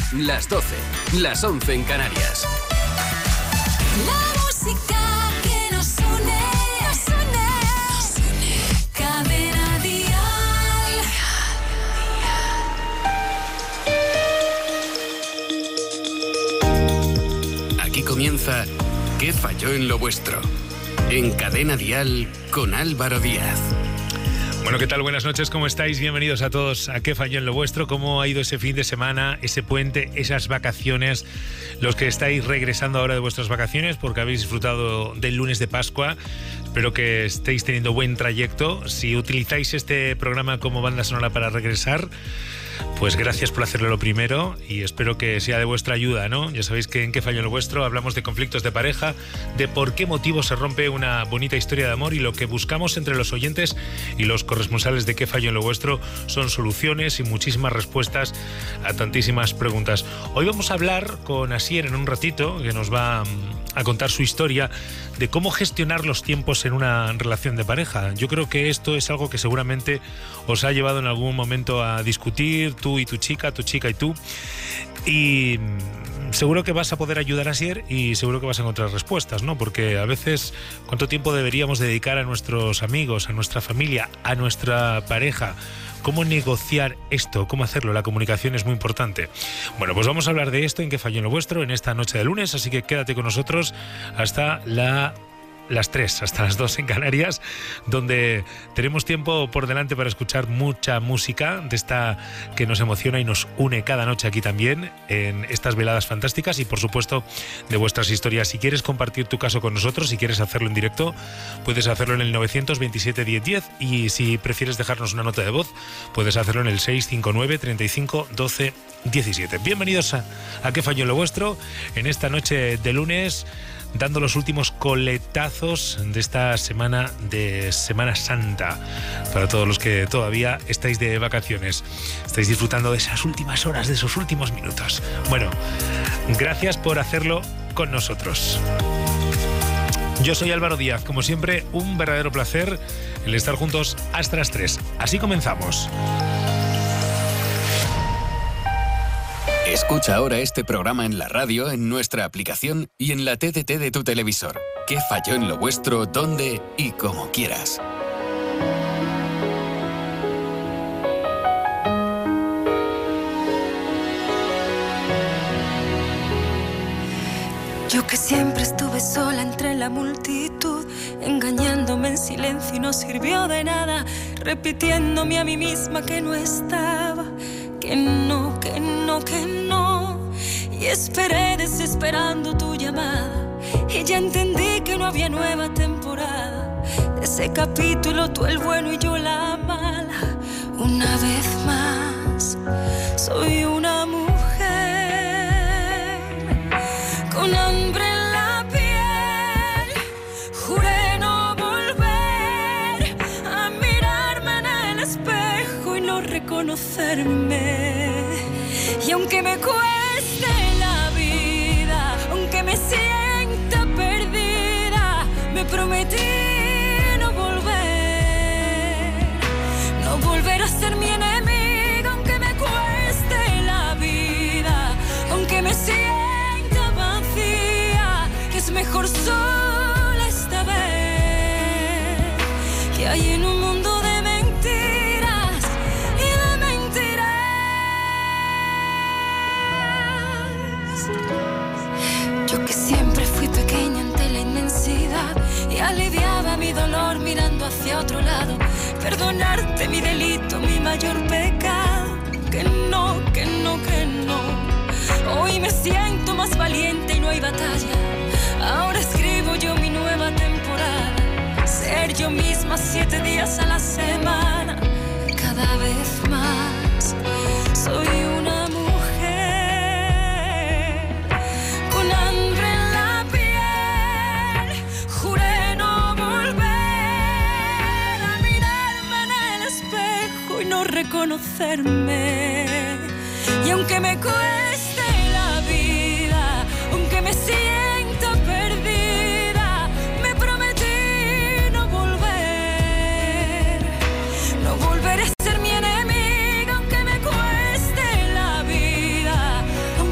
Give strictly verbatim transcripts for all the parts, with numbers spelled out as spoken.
las doce, las once en Canarias. La música que nos une, nos une, nos une. Cadena Dial. Aquí comienza ¿Qué falló en lo vuestro? En Cadena Dial con Álvaro Díaz. Bueno, ¿qué tal? Buenas noches, ¿cómo estáis? Bienvenidos a todos a ¿Qué falló en lo vuestro? ¿Cómo ha ido ese fin de semana, ese puente, esas vacaciones? Los que estáis regresando ahora de vuestras vacaciones porque habéis disfrutado del lunes de Pascua, espero que estéis teniendo buen trayecto. Si utilizáis este programa como banda sonora para regresar, pues gracias por hacerlo lo primero y espero que sea de vuestra ayuda, ¿no? Ya sabéis que en ¿Qué falló en lo vuestro? Hablamos de conflictos de pareja, de por qué motivo se rompe una bonita historia de amor, y lo que buscamos entre los oyentes y los corresponsales de ¿Qué falló en lo vuestro? Son soluciones y muchísimas respuestas a tantísimas preguntas. Hoy vamos a hablar con Asier en un ratito, que nos va a contar su historia de cómo gestionar los tiempos en una relación de pareja. Yo creo que esto es algo que seguramente os ha llevado en algún momento a discutir, tú y tu chica, tu chica y tú, y seguro que vas a poder ayudar a Asier y seguro que vas a encontrar respuestas, ¿no? Porque a veces, ¿cuánto tiempo deberíamos dedicar a nuestros amigos, a nuestra familia, a nuestra pareja? ¿Cómo negociar esto? ¿Cómo hacerlo? La comunicación es muy importante. Bueno, pues vamos a hablar de esto en ¿Qué falló en lo vuestro? En esta noche de lunes, así que quédate con nosotros hasta la... las tres, hasta las dos en Canarias, donde tenemos tiempo por delante para escuchar mucha música de esta que nos emociona y nos une cada noche aquí también en estas veladas fantásticas, y por supuesto de vuestras historias. Si quieres compartir tu caso con nosotros, si quieres hacerlo en directo, puedes hacerlo en el novecientos veintisiete diez diez, y si prefieres dejarnos una nota de voz, puedes hacerlo en el seiscientos cincuenta y nueve, treinta y cinco, doce, diecisiete. Bienvenidos a, a ¿Qué falló en lo vuestro? En esta noche de lunes, dando los últimos coletazos de esta semana de Semana Santa para todos los que todavía estáis de vacaciones, estáis disfrutando de esas últimas horas, de esos últimos minutos. Bueno, gracias por hacerlo con nosotros. Yo soy Álvaro Díaz, como siempre, un verdadero placer el estar juntos hasta las tres. Así comenzamos. Escucha ahora este programa en la radio, en nuestra aplicación y en la T D T de tu televisor. ¿Qué falló en lo vuestro? ¿Dónde? Y como quieras. Yo que siempre estuve sola entre la multitud, engañándome en silencio y no sirvió de nada, repitiéndome a mí misma que no estaba, que no, que no, que no. Y esperé desesperando tu llamada, y ya entendí que no había nueva temporada. Ese capítulo, tú el bueno y yo la mala. Una vez más, soy una mujer con hambre en la piel. Juré no volver a mirarme en el espejo y no reconocerme. Y aunque me cueste la vida, aunque me sienta perdida, me prometí no volver, no volver a ser mi enemiga, aunque me cueste la vida, aunque me sienta vacía, que es mejor sola esta vez, que hay en un mundo de mentiras y de mentiras. Yo que siempre fui pequeña ante la inmensidad y aliviaba mi dolor mirando hacia otro lado. Perdonarte mi delito, mi mayor pecado. Que no, que no, que no. Hoy me siento más valiente y no hay batalla. Ahora escribo yo mi nueva temporada. Ser yo misma siete días a la semana. Cada vez más soy una mujer con hambre en la piel. Juré no volver a mirarme en el espejo y no reconocerme. Y aunque me cueste la vida, aunque me sienta perdida, me prometí no volver, no volveré a ser mi enemiga, aunque me cueste la vida,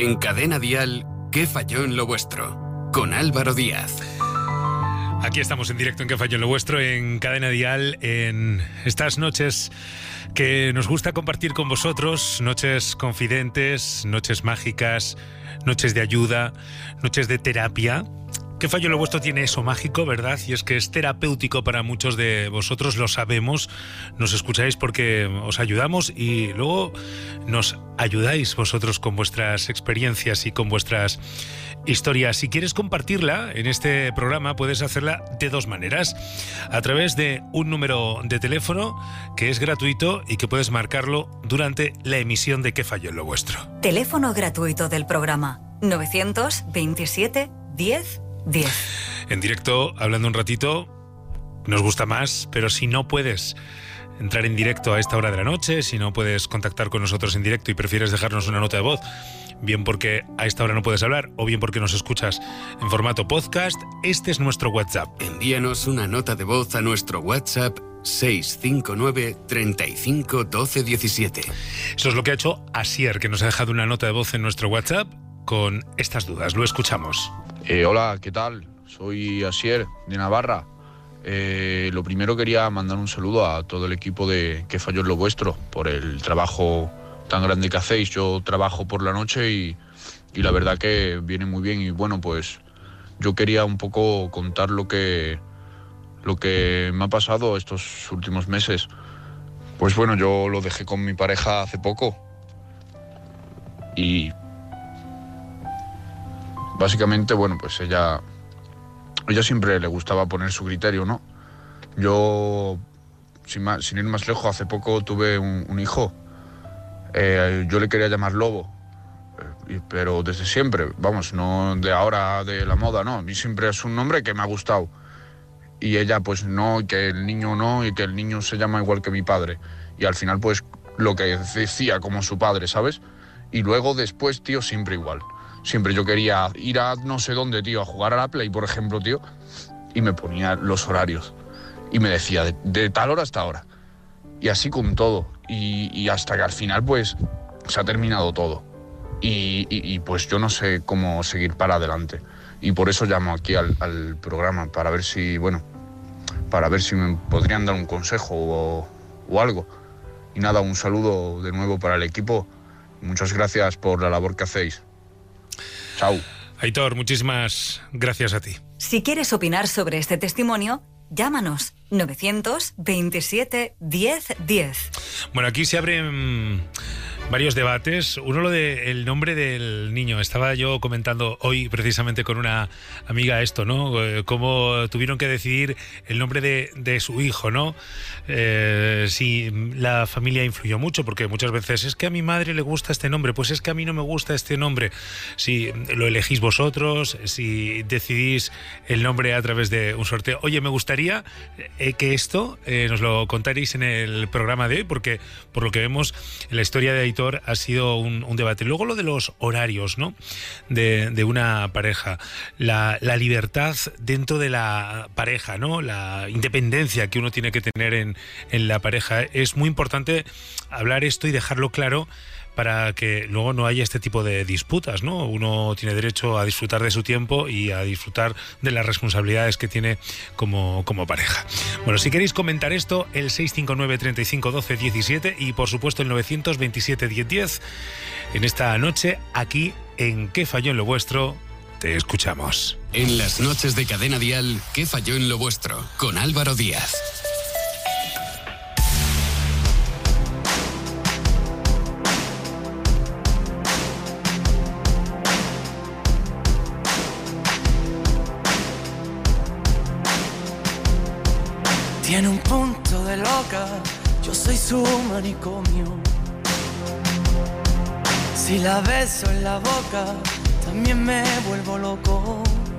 En Cadena Dial, ¿qué falló en lo vuestro? Con Álvaro Díaz. Aquí estamos en directo en ¿Qué falló en lo vuestro? En Cadena Dial, en estas noches que nos gusta compartir con vosotros, noches confidentes, noches mágicas, noches de ayuda, noches de terapia. ¿Qué fallo lo vuestro tiene eso mágico, verdad? Y es que es terapéutico para muchos de vosotros, lo sabemos, nos escucháis porque os ayudamos y luego nos ayudáis vosotros con vuestras experiencias y con vuestras historias. Si quieres compartirla en este programa, puedes hacerla de dos maneras. A través de un número de teléfono que es gratuito y que puedes marcarlo durante la emisión de ¿Qué falló en lo vuestro? Teléfono gratuito del programa novecientos veintisiete diez diez. En directo, hablando un ratito, nos gusta más, pero si no puedes entrar en directo a esta hora de la noche, si no puedes contactar con nosotros en directo y prefieres dejarnos una nota de voz, bien porque a esta hora no puedes hablar o bien porque nos escuchas en formato podcast, este es nuestro WhatsApp. Envíanos una nota de voz a nuestro WhatsApp seis cinco nueve, treinta y cinco, doce, diecisiete. Eso es lo que ha hecho Asier, que nos ha dejado una nota de voz en nuestro WhatsApp con estas dudas. Lo escuchamos. Eh, hola, ¿qué tal? Soy Asier, de Navarra. Eh, lo primero quería mandar un saludo a todo el equipo de ¿Qué falló en lo vuestro? Por el trabajo tan grande que hacéis. Yo trabajo por la noche y, y la verdad que viene muy bien. Y bueno, pues yo quería un poco contar lo que, lo que me ha pasado estos últimos meses. Pues bueno, yo lo dejé con mi pareja hace poco y básicamente, bueno, pues ella, ella siempre le gustaba poner su criterio, ¿no? Yo, sin, más, sin ir más lejos, hace poco tuve un, un hijo. Eh, yo le quería llamar Lobo, eh, pero desde siempre, vamos, no de ahora, de la moda, no. A mí siempre es un nombre que me ha gustado. Y ella, pues no, y que el niño no, y que el niño se llama igual que mi padre. Y al final, pues, lo que decía como su padre, ¿sabes? Y luego, después, tío, siempre igual. Siempre yo quería ir a no sé dónde, tío, a jugar a la Play, por ejemplo, tío, y me ponía los horarios. Y me decía, de, de tal hora hasta ahora. Y así con todo. Y, y hasta que al final, pues, se ha terminado todo. Y, y, y pues yo no sé cómo seguir para adelante. Y por eso llamo aquí al, al programa, para ver si, bueno, para ver si me podrían dar un consejo o, o algo. Y nada, un saludo de nuevo para el equipo. Muchas gracias por la labor que hacéis. Chao. Aitor, muchísimas gracias a ti. Si quieres opinar sobre este testimonio, llámanos novecientos veintisiete diez diez. Bueno, aquí se abren varios debates. Uno, lo del nombre del niño. Estaba yo comentando hoy precisamente con una amiga esto, ¿no? Eh, cómo tuvieron que decidir el nombre de, de su hijo, ¿no? Eh, si la familia influyó mucho, porque muchas veces es que a mi madre le gusta este nombre, pues es que a mí no me gusta este nombre. Si lo elegís vosotros, si decidís el nombre a través de un sorteo. Oye, me gustaría eh, que esto eh, nos lo contaréis en el programa de hoy, porque por lo que vemos en la historia de ha sido un, un debate. Luego lo de los horarios, ¿no? De, de una pareja. La, la libertad dentro de la pareja, ¿no? La independencia que uno tiene que tener en, en la pareja. Es muy importante hablar esto y dejarlo claro para que luego no haya este tipo de disputas, ¿no? Uno tiene derecho a disfrutar de su tiempo y a disfrutar de las responsabilidades que tiene como, como pareja. Bueno, si queréis comentar esto, el seis cinco nueve, treinta y cinco, doce, diecisiete y por supuesto el novecientos veintisiete diez diez. En esta noche, aquí en ¿Qué falló en lo vuestro? Te escuchamos. En las noches de Cadena Dial, ¿Qué falló en lo vuestro? Con Álvaro Díaz. Tiene un punto de loca, yo soy su manicomio. Si la beso en la boca, también me vuelvo loco.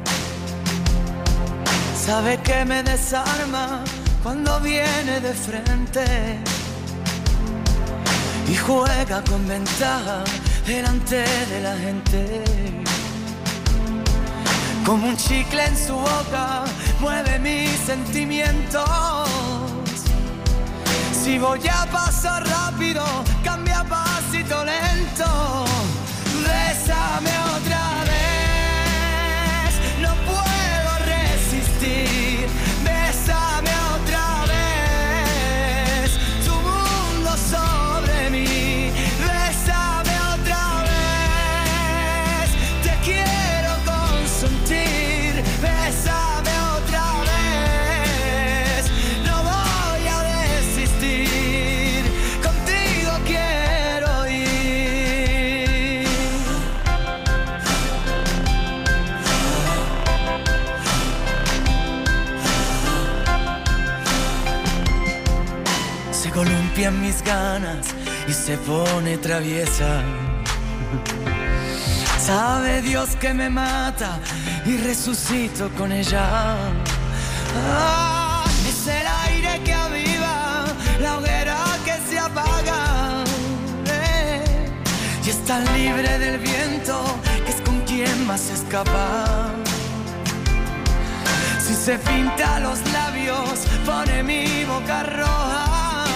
Sabe que me desarma cuando viene de frente y juega con ventaja delante de la gente. Como un chicle en su boca, mueve mis sentimientos. Si voy a paso rápido, cambia a pasito lento. Bésame columpian mis ganas y se pone traviesa. Sabe Dios que me mata y resucito con ella. Ah, es el aire que aviva la hoguera que se apaga, eh, y es tan libre del viento que es con quien más escapa. Si se pinta los labios pone mi boca roja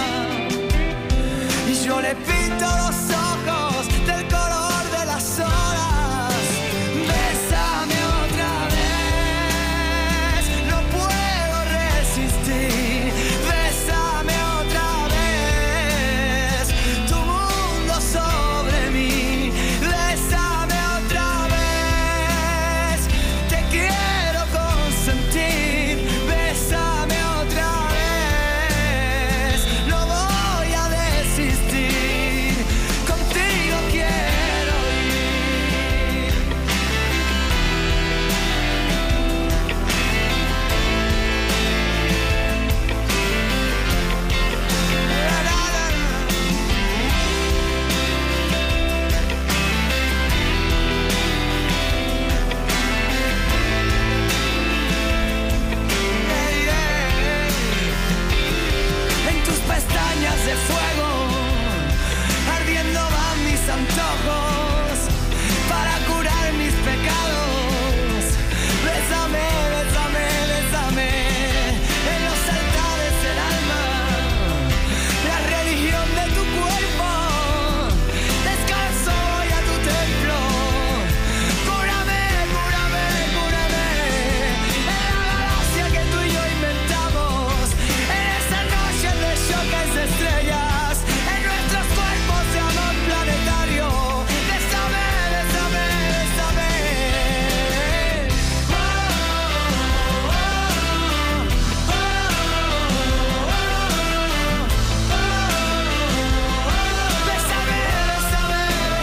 y yo le pinto los ojos del color de las olas. Bésame otra vez, no puedo resistir. Bésame otra vez, tu mundo sobre mí. Bésame otra vez, te quiero consentir. Bésame otra vez, no voy a desistir. Contigo quiero ir. En tus pestañas de fuego, ardiendo van mis antojos para curar mis pecados. Bésame, bésame, bésame en los altares del alma, la religión de tu cuerpo. Descanso voy a tu templo. Cúrame, cúrame, cúrame en la galaxia que tú y yo inventamos, en esa noche de choques de estrellas, en nuestros cuerpos de amor planetario. Bésame, bésame, bésame. Oh, oh, oh, oh, oh, oh. Bésame, bésame,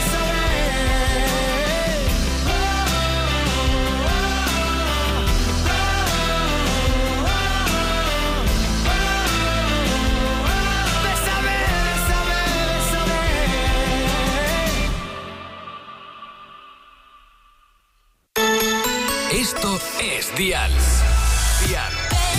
bésame. Bésame, bésame, bésame. Esto es Dial. Dial.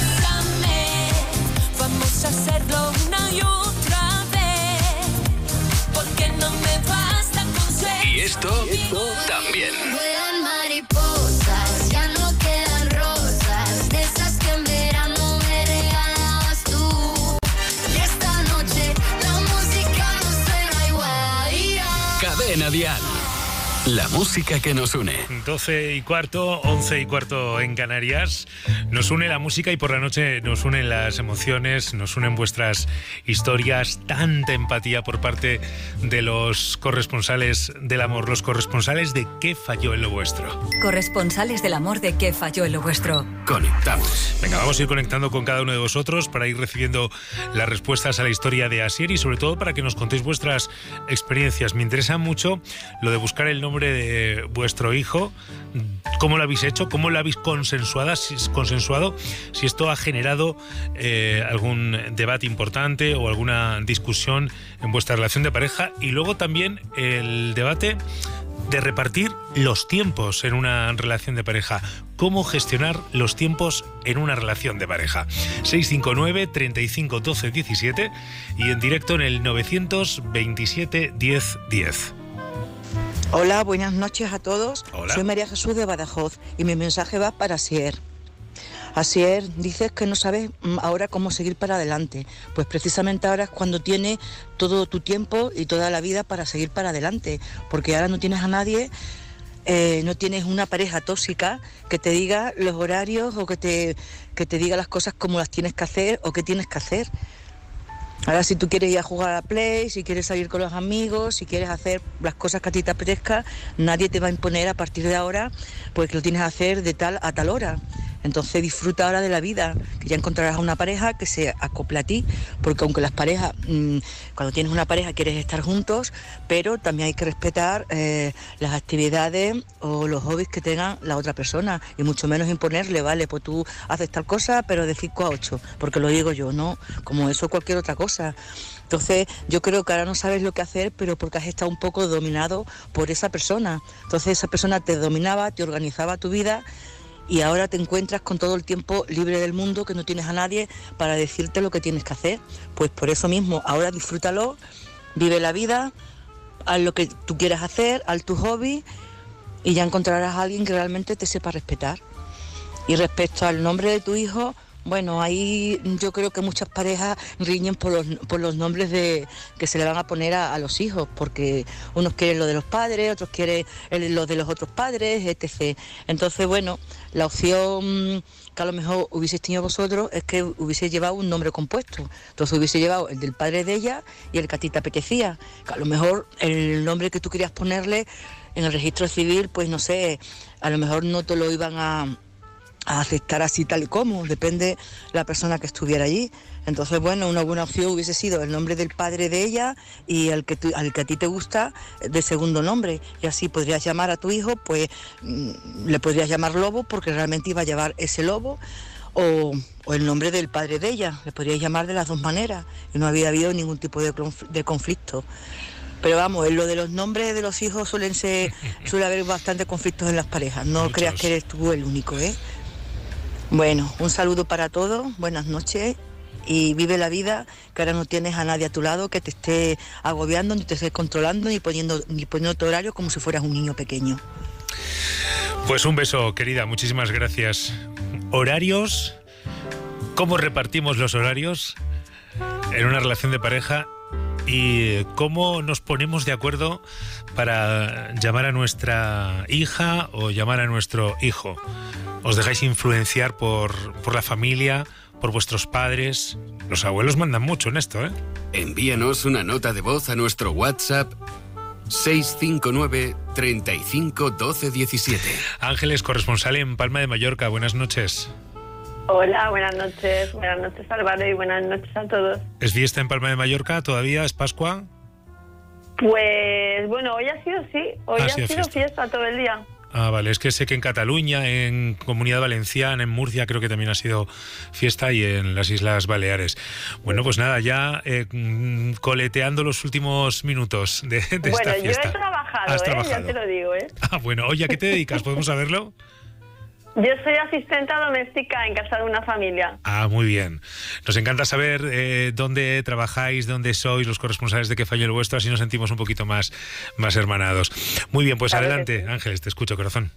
Bésame, vamos a hacerlo una y otra vez, porque no me basta con ser. Y esto también. Vuelan mariposas, ya no quedan rosas, de esas que en verano me regalabas tú. Y esta noche la música no suena igual. Cadena Dial. La música que nos une. doce y cuarto, once y cuarto en Canarias. Nos une la música y por la noche nos unen las emociones, nos unen vuestras historias, tanta empatía por parte de los corresponsales del amor, los corresponsales de ¿Qué falló en lo vuestro? Corresponsales del amor de ¿Qué falló en lo vuestro? Conectamos. Venga, vamos a ir conectando con cada uno de vosotros para ir recibiendo las respuestas a la historia de Asier y sobre todo para que nos contéis vuestras experiencias. Me interesa mucho lo de buscar el nombre de vuestro hijo, cómo lo habéis hecho, cómo lo habéis consensuado, si, consensuado, si esto ha generado eh, algún debate importante o alguna discusión en vuestra relación de pareja y luego también el debate de repartir los tiempos en una relación de pareja. ¿Cómo gestionar los tiempos en una relación de pareja? seis cinco nueve, treinta y cinco, doce, diecisiete y en directo en el novecientos veintisiete, diez, diez. Hola, buenas noches a todos. Hola. Soy María Jesús de Badajoz y mi mensaje va para Asier. Asier, dices que no sabes mm, ahora cómo seguir para adelante. Pues precisamente ahora es cuando tienes todo tu tiempo y toda la vida para seguir para adelante. Porque ahora no tienes a nadie, eh, no tienes una pareja tóxica que te diga los horarios o que te, que te diga las cosas como las tienes que hacer o qué tienes que hacer. Ahora si tú quieres ir a jugar a la Play, si quieres salir con los amigos, si quieres hacer las cosas que a ti te apetezca, nadie te va a imponer a partir de ahora pues que lo tienes que hacer de tal a tal hora. Entonces disfruta ahora de la vida, que ya encontrarás una pareja que se acopla a ti, porque aunque las parejas, mmm, cuando tienes una pareja quieres estar juntos, pero también hay que respetar eh, las actividades o los hobbies que tenga la otra persona, y mucho menos imponerle, vale, pues tú haces tal cosa, pero de cinco a ocho, porque lo digo yo, no, como eso cualquier otra cosa. Entonces yo creo que ahora no sabes lo que hacer, pero porque has estado un poco dominado por esa persona. Entonces esa persona te dominaba, te organizaba tu vida, y ahora te encuentras con todo el tiempo libre del mundo, que no tienes a nadie para decirte lo que tienes que hacer. Pues por eso mismo, ahora disfrútalo, vive la vida, haz lo que tú quieras hacer, haz tu hobby, y ya encontrarás a alguien que realmente te sepa respetar. Y respecto al nombre de tu hijo, bueno, ahí yo creo que muchas parejas riñen por los, por los nombres de, que se le van a poner a, a los hijos, porque unos quieren lo de los padres, otros quieren el, lo de los otros padres, etcétera. Entonces, bueno, la opción que a lo mejor hubieseis tenido vosotros es que hubiese llevado un nombre compuesto. Entonces hubiese llevado el del padre de ella y el que a ti te apetecía. Que a lo mejor el nombre que tú querías ponerle en el registro civil, pues no sé, a lo mejor no te lo iban a... a aceptar así tal y como, depende la persona que estuviera allí. Entonces, bueno, una buena opción hubiese sido el nombre del padre de ella y al que, tu, al que a ti te gusta de segundo nombre, y así podrías llamar a tu hijo, pues le podrías llamar Lobo porque realmente iba a llevar ese lobo, o, o el nombre del padre de ella, le podrías llamar de las dos maneras y no había habido ningún tipo de, de conflicto. Pero vamos, en lo de los nombres de los hijos suelen ser, suele haber bastante conflictos en las parejas, no Muchos. Creas que eres tú el único, ¿eh? Bueno, un saludo para todos, buenas noches, y vive la vida, que ahora no tienes a nadie a tu lado que te esté agobiando, ni te esté controlando, ni poniendo ni poniendo tu horario como si fueras un niño pequeño. Pues un beso, querida, muchísimas gracias. Horarios, ¿cómo repartimos los horarios en una relación de pareja? Y cómo nos ponemos de acuerdo para llamar a nuestra hija o llamar a nuestro hijo. ¿Os dejáis influenciar por, por la familia, por vuestros padres? Los abuelos mandan mucho en esto, ¿eh? Envíanos una nota de voz a nuestro WhatsApp seis cinco nueve, treinta y cinco, doce, diecisiete. Ángeles, corresponsal en Palma de Mallorca, buenas noches. Hola, buenas noches. Buenas noches, Álvaro, y buenas noches a todos. ¿Es fiesta en Palma de Mallorca todavía? ¿Es Pascua? Pues bueno, hoy ha sido sí, hoy ha ha sido sido fiesta. fiesta todo el día. Ah, vale, es que sé que en Cataluña, en Comunidad Valenciana, en Murcia creo que también ha sido fiesta, y en las Islas Baleares. Bueno, pues nada, ya eh, coleteando los últimos minutos de, de bueno, esta fiesta. Bueno, yo he trabajado, ¿Has ¿eh? trabajado? Ya te lo digo, ¿eh? Ah, bueno, oye, ¿a qué te dedicas? ¿Podemos saberlo? Yo soy asistenta doméstica en casa de una familia. Ah, muy bien. Nos encanta saber eh, dónde trabajáis, dónde sois los corresponsales de Qué Falló el Vuestro, así nos sentimos un poquito más, más hermanados. Muy bien, pues claro, adelante, sí. Ángeles, te escucho, corazón.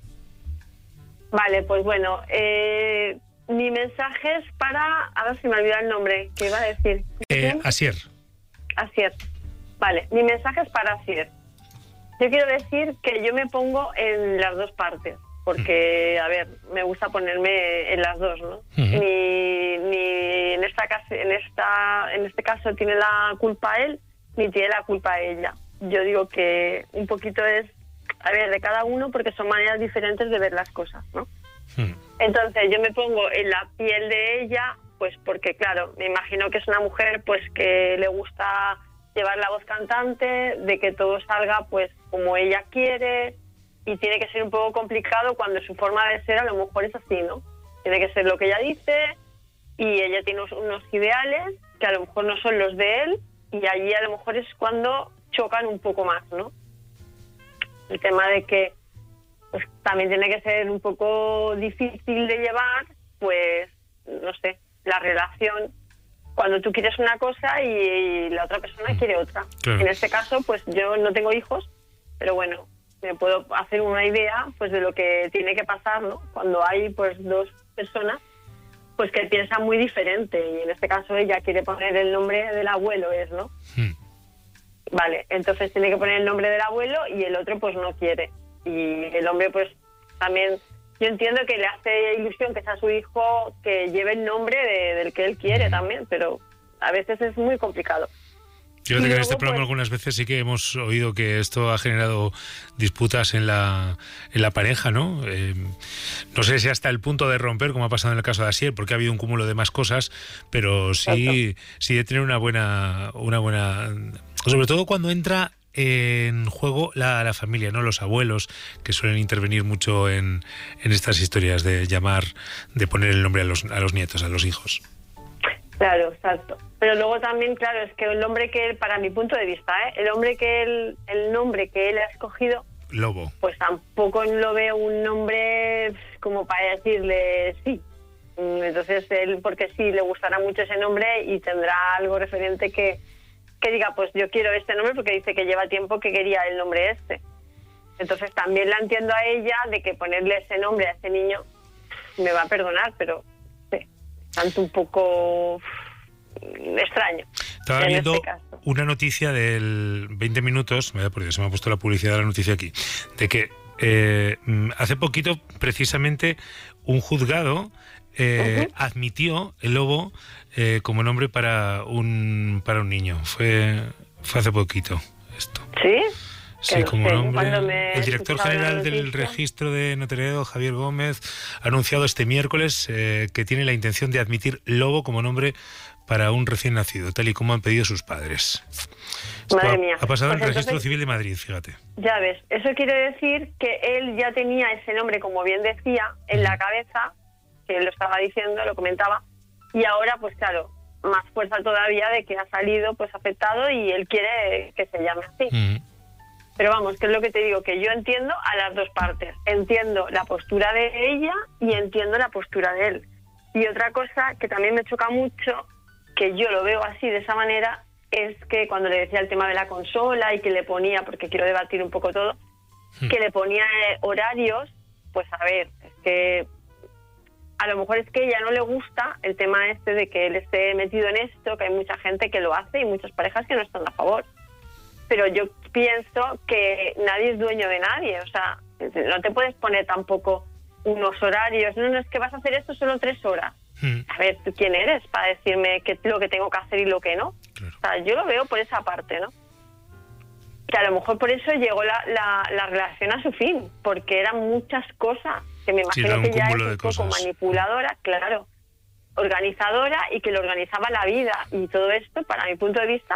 Vale, pues bueno, eh, mi mensaje es para... A ver si me olvida el nombre, ¿qué iba a decir? Eh, Asier. Asier. Vale, mi mensaje es para Asier. Yo quiero decir que yo me pongo en las dos partes. Porque, a ver, me gusta ponerme en las dos, ¿no? Uh-huh. Ni, ni en esta casa, en esta, en este caso tiene la culpa él, ni tiene la culpa ella. Yo digo que un poquito es, a ver, de cada uno, porque son maneras diferentes de ver las cosas, ¿no? Uh-huh. Entonces yo me pongo en la piel de ella, pues porque, claro, me imagino que es una mujer, pues que le gusta llevar la voz cantante, de que todo salga, pues como ella quiere. Y tiene que ser un poco complicado cuando su forma de ser a lo mejor es así, ¿no? Tiene que ser lo que ella dice, y ella tiene unos, unos ideales que a lo mejor no son los de él, y allí a lo mejor es cuando chocan un poco más, ¿no? El tema de que pues también tiene que ser un poco difícil de llevar, pues, no sé, la relación cuando tú quieres una cosa y, y la otra persona quiere otra. Claro. En este caso, pues yo no tengo hijos, pero bueno, me puedo hacer una idea pues de lo que tiene que pasar, ¿no? Cuando hay pues dos personas pues que piensan muy diferente, y en este caso ella quiere poner el nombre del abuelo, es, ¿no? Hmm. Vale, entonces tiene que poner el nombre del abuelo y el otro pues no quiere. Y el hombre pues también, yo entiendo que le hace ilusión que sea su hijo que lleve el nombre de, del que él quiere hmm. también, pero a veces es muy complicado. Fíjate que en este programa pues, algunas veces sí que hemos oído que esto ha generado disputas en la en la pareja, ¿no? Eh, no sé si hasta el punto de romper, como ha pasado en el caso de Asier, porque ha habido un cúmulo de más cosas, pero sí, sí de tener una buena, una buena, sobre todo cuando entra en juego la, la familia, ¿no? Los abuelos, que suelen intervenir mucho en, en estas historias de llamar, de poner el nombre a los, a los nietos, a los hijos. Claro, exacto. Pero luego también, claro, es que el hombre que él, para mi punto de vista, ¿eh? el hombre que él, el nombre que él ha escogido, Lobo, pues tampoco lo veo un nombre como para decirle sí. Entonces él, porque sí, le gustará mucho ese nombre y tendrá algo referente que, que diga, pues yo quiero este nombre porque dice que lleva tiempo que quería el nombre este. Entonces también la entiendo a ella de que ponerle ese nombre a ese niño me va a perdonar, pero sí, tanto un poco extraño. Estaba viendo este una noticia del veinte minutos, me da por Dios, se me ha puesto la publicidad de la noticia aquí, de que eh, hace poquito precisamente un juzgado eh, uh-huh. admitió el lobo eh, como nombre para un para un niño. Fue fue hace poquito esto. ¿Sí? Sí, como nombre. El director general del registro de notariado, Javier Gómez, ha anunciado este miércoles eh, que tiene la intención de admitir lobo como nombre para un recién nacido, tal y como han pedido sus padres. Madre mía. Ha pasado pues en el Registro entonces, Civil de Madrid, fíjate. Ya ves, eso quiere decir que él ya tenía ese nombre, como bien decía, en la cabeza, que él lo estaba diciendo, lo comentaba, y ahora, pues claro, más fuerza todavía de que ha salido pues afectado y él quiere que se llame así. Mm. Pero vamos, que es lo que te digo, que yo entiendo a las dos partes. Entiendo la postura de ella y entiendo la postura de él. Y otra cosa que también me choca mucho, que yo lo veo así, de esa manera, es que cuando le decía el tema de la consola y que le ponía, porque quiero debatir un poco todo, hmm. que le ponía eh, horarios, pues a ver, es que a lo mejor es que a ella no le gusta el tema este de que él esté metido en esto, que hay mucha gente que lo hace y muchas parejas que no están a favor. Pero yo pienso que nadie es dueño de nadie, o sea, no te puedes poner tampoco unos horarios, no, no es que vas a hacer esto solo tres horas. Hmm. A ver, ¿tú quién eres para decirme qué lo que tengo que hacer y lo que no? Claro. O sea, yo lo veo por esa parte, ¿no? Que a lo mejor por eso llegó la, la, la relación a su fin, porque eran muchas cosas, que me imagino sí, que ya es un poco cosas. manipuladora, claro, organizadora y que le organizaba la vida y todo esto, para mi punto de vista,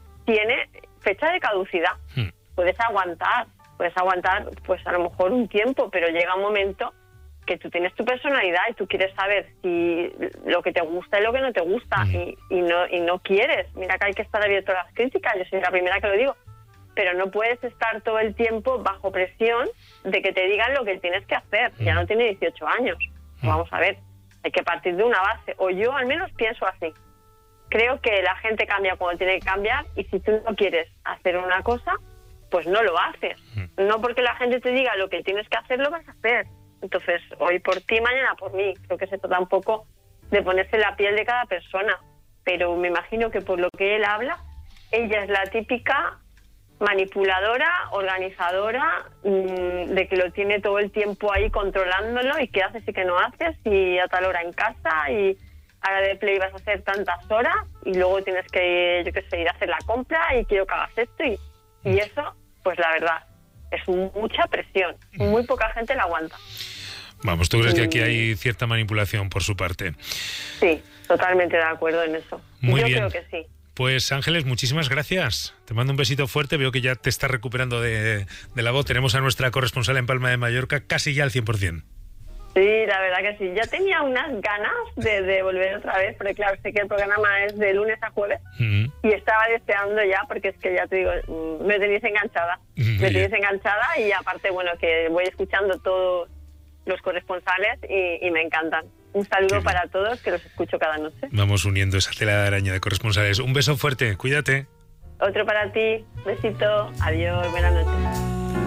tiene fecha de caducidad. Hmm. Puedes aguantar, puedes aguantar pues a lo mejor un tiempo, pero llega un momento que tú tienes tu personalidad y tú quieres saber si lo que te gusta y lo que no te gusta hmm. y, y no y no quieres. Mira que hay que estar abierto a las críticas, yo soy la primera que lo digo, pero no puedes estar todo el tiempo bajo presión de que te digan lo que tienes que hacer. Hmm. Ya no tiene dieciocho años. Hmm. Vamos a ver, hay que partir de una base, o yo al menos pienso así. Creo que la gente cambia cuando tiene que cambiar y si tú no quieres hacer una cosa, pues no lo haces. No porque la gente te diga lo que tienes que hacer, lo vas a hacer. Entonces, hoy por ti, mañana por mí. Creo que se trata un poco de ponerse la piel de cada persona. Pero me imagino que por lo que él habla, ella es la típica manipuladora, organizadora, mmm, de que lo tiene todo el tiempo ahí controlándolo y qué haces y qué no haces, y a tal hora en casa y... ahora de Play vas a hacer tantas horas y luego tienes que, yo qué sé, ir a hacer la compra y quiero que hagas esto y, y eso, pues la verdad, es mucha presión. Muy poca gente la aguanta. Vamos, ¿tú crees que aquí hay cierta manipulación por su parte? Sí, totalmente de acuerdo en eso. Muy yo bien. creo que sí. Pues Ángeles, muchísimas gracias. Te mando un besito fuerte. Veo que ya te estás recuperando de, de la voz. Tenemos a nuestra corresponsal en Palma de Mallorca casi ya al cien por ciento. Sí, la verdad que sí. Ya tenía unas ganas de, de volver otra vez, porque claro, sé que el programa es de lunes a jueves uh-huh. y estaba deseando ya, porque es que ya te digo, me tenéis enganchada. Uh-huh. Me tenéis enganchada y aparte, bueno, que voy escuchando todos los corresponsales y, y me encantan. Un saludo para todos, que los escucho cada noche. Vamos uniendo esa tela de araña de corresponsales. Un beso fuerte, cuídate. Otro para ti, besito, adiós, buenas noches.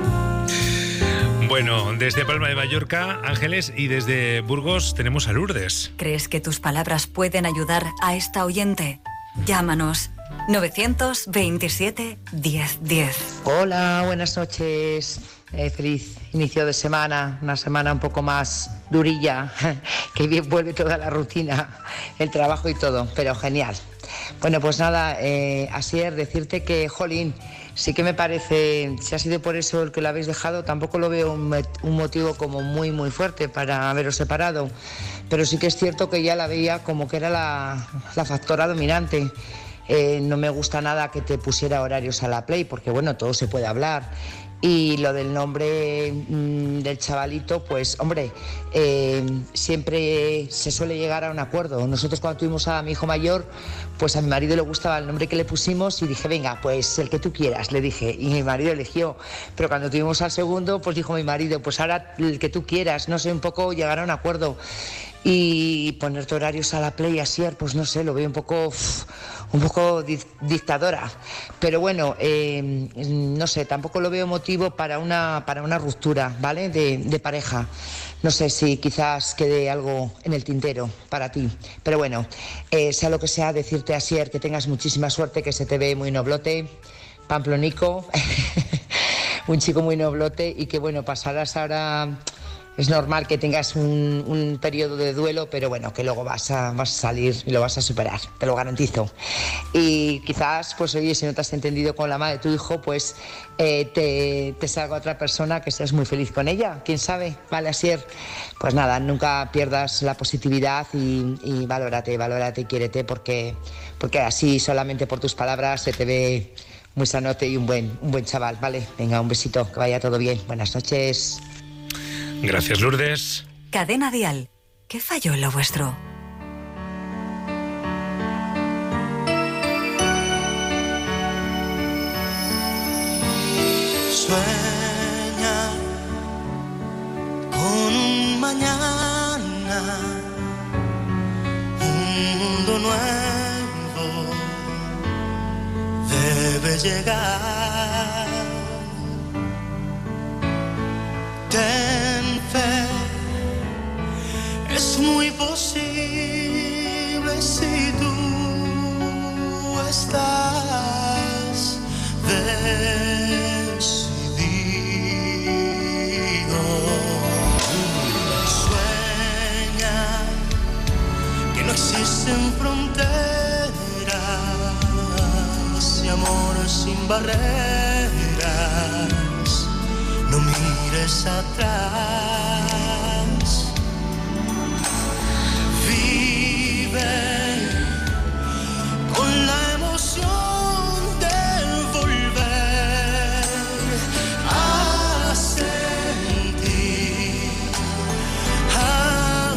Bueno, desde Palma de Mallorca, Ángeles, y desde Burgos tenemos a Lourdes. ¿Crees que tus palabras pueden ayudar a esta oyente? Llámanos novecientos veintisiete diez diez. Hola, buenas noches. Eh, feliz inicio de semana, una semana un poco más durilla, que bien vuelve toda la rutina, el trabajo y todo, pero genial. Bueno, pues nada, eh, Asier, decirte que, jolín, sí que me parece, si ha sido por eso el que lo habéis dejado, tampoco lo veo un, un motivo como muy, muy fuerte para haberos separado. Pero sí que es cierto que ya la veía como que era la, la factora dominante. Eh, no me gusta nada que te pusiera horarios a la Play, porque bueno, todo se puede hablar. Y lo del nombre mmm, del chavalito, pues hombre, eh, siempre se suele llegar a un acuerdo. Nosotros cuando tuvimos a mi hijo mayor, pues a mi marido le gustaba el nombre que le pusimos y dije, venga, pues el que tú quieras, le dije, y mi marido eligió. Pero cuando tuvimos al segundo, pues dijo mi marido, pues ahora el que tú quieras, no sé, un poco llegar a un acuerdo. Y ponerte horarios a la Play, Asier, pues no sé, lo veo un poco uff, un poco di- dictadora. Pero bueno, eh, no sé, tampoco lo veo motivo para una, para una ruptura, ¿vale? De, de pareja. No sé si quizás quede algo en el tintero para ti. Pero bueno, eh, sea lo que sea, decirte, Asier, que tengas muchísima suerte, que se te ve muy noblote, pamplonico, un chico muy noblote, y que bueno, pasarás ahora... Es normal que tengas un, un periodo de duelo, pero bueno, que luego vas a, vas a salir y lo vas a superar, te lo garantizo. Y quizás, pues oye, si no te has entendido con la madre de tu hijo, pues eh, te, te salga otra persona que seas muy feliz con ella, quién sabe, vale, Asier. Pues nada, nunca pierdas la positividad y, y valórate, valórate y quiérete, porque, porque así solamente por tus palabras se te ve muy sanote y un buen, un buen chaval, ¿vale? Venga, un besito, que vaya todo bien, buenas noches. Gracias, Lourdes. Cadena Dial. ¿Qué falló en lo vuestro? Sueña con un mañana, un mundo nuevo debe llegar. Ten fe, es muy posible si tú estás decidido. Sueña que no existen fronteras y amor sin barreras. No mires atrás, vive con la emoción de volver a sentir, a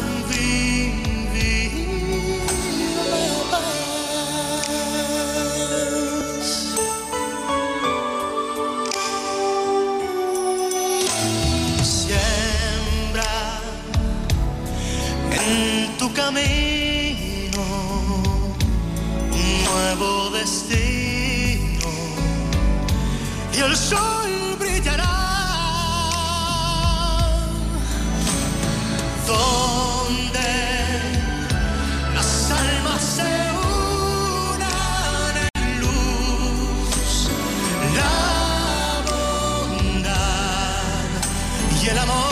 vivir la paz. En tu camino un nuevo destino y el sol brillará donde las almas se unan en luz, la bondad y el amor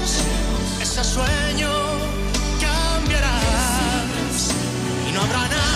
sueño cambiarás y no habrá nada.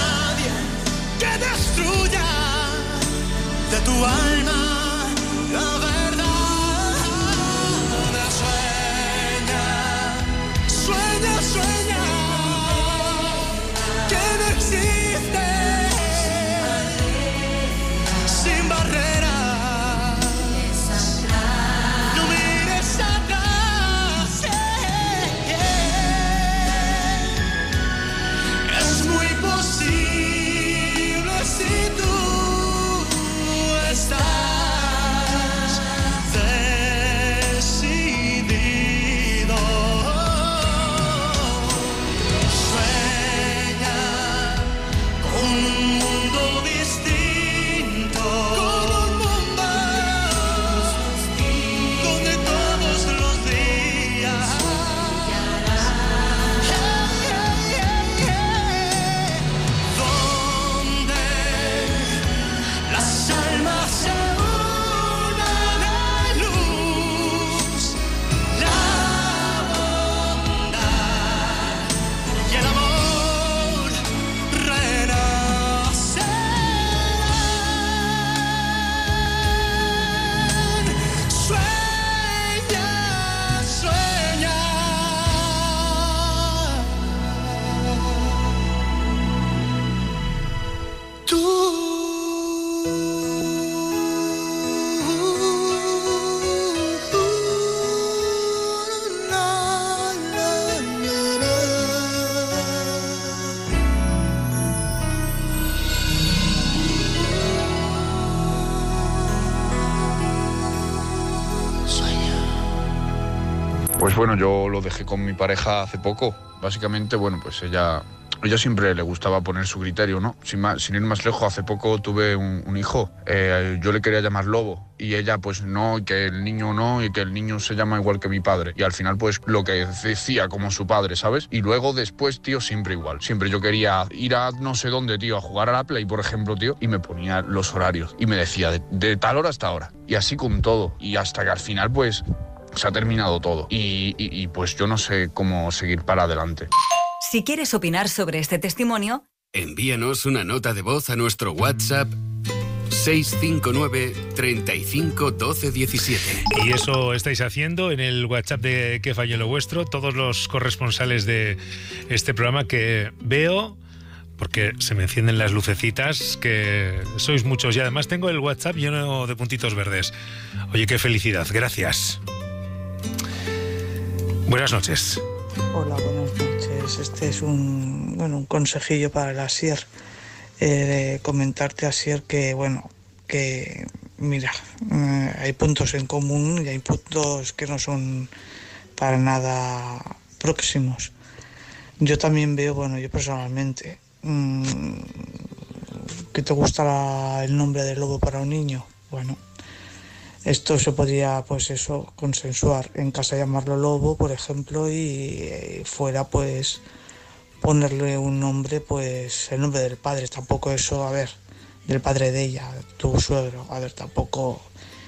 Pues bueno, yo lo dejé con mi pareja hace poco. Básicamente, bueno, pues ella... Ella siempre le gustaba poner su criterio, ¿no? Sin, más, sin ir más lejos, hace poco tuve un, un hijo. Eh, yo le quería llamar Lobo y ella pues no, y que el niño no, y que el niño se llama igual que mi padre. Y al final pues lo que decía como su padre, ¿sabes? Y luego después, tío, siempre igual. Siempre yo quería ir a no sé dónde, tío, a jugar a la Play, por ejemplo, tío, y me ponía los horarios. Y me decía de, de tal hora hasta hora. Y así con todo. Y hasta que al final pues se ha terminado todo. Y, y, y pues yo no sé cómo seguir para adelante. Si quieres opinar sobre este testimonio, envíanos una nota de voz a nuestro WhatsApp seis cinco nueve, treinta y cinco, doce, diecisiete. Y eso estáis haciendo en el WhatsApp de ¿Qué falló en lo vuestro? Todos los corresponsales de este programa que veo, porque se me encienden las lucecitas, que sois muchos. Y además tengo el WhatsApp lleno de puntitos verdes. Oye, qué felicidad. Gracias. Buenas noches. Hola, buenas noches. Este es un, bueno, un consejillo para el Asier. Eh, comentarte, Asier, que bueno, que mira, eh, hay puntos en común y hay puntos que no son para nada próximos. Yo también veo, bueno, yo personalmente, mmm, que te gusta la, el nombre de Lobo para un niño. Bueno, esto se podría, pues eso, consensuar. En casa llamarlo Lobo, por ejemplo, y eh, fuera, pues, ponerle un nombre, pues, el nombre del padre. Tampoco eso, a ver, del padre de ella, tu suegro. A ver, tampoco...